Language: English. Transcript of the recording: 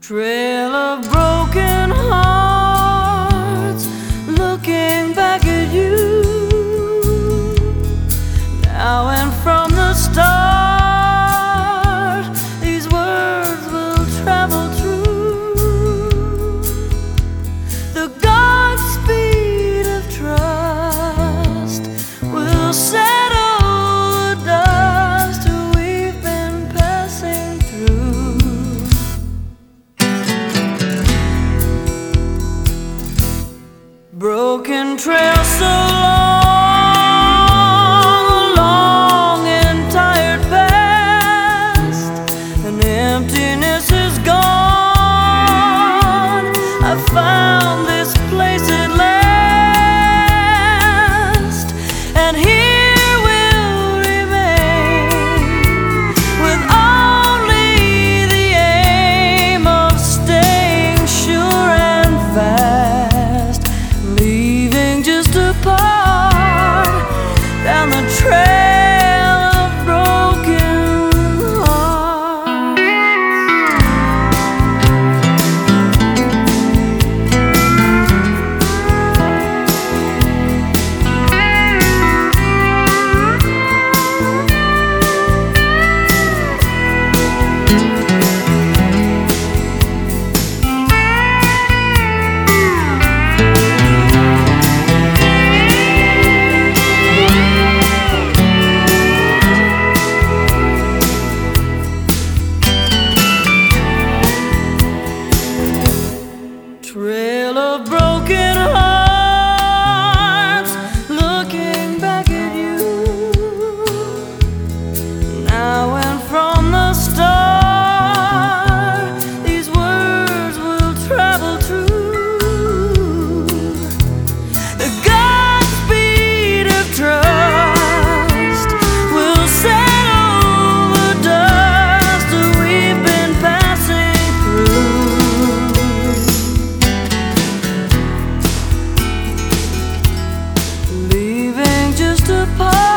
Trail of broken hearts, looking back at you. Now and from the start, these words will travel through. The Godspeed of trust will settle the dust we've been passing through. Broken trail so long and tired past, and emptiness is gone. I found this place at last, and here we'll remain with only the aim of staying sure and fast, leaving just a part down the trail of broken hearts. Trail of broken hearts, looking back at you. Now and from the start, these words will travel through. The Godspeed of trust will settle the dust we've been passing through. Leaving just a part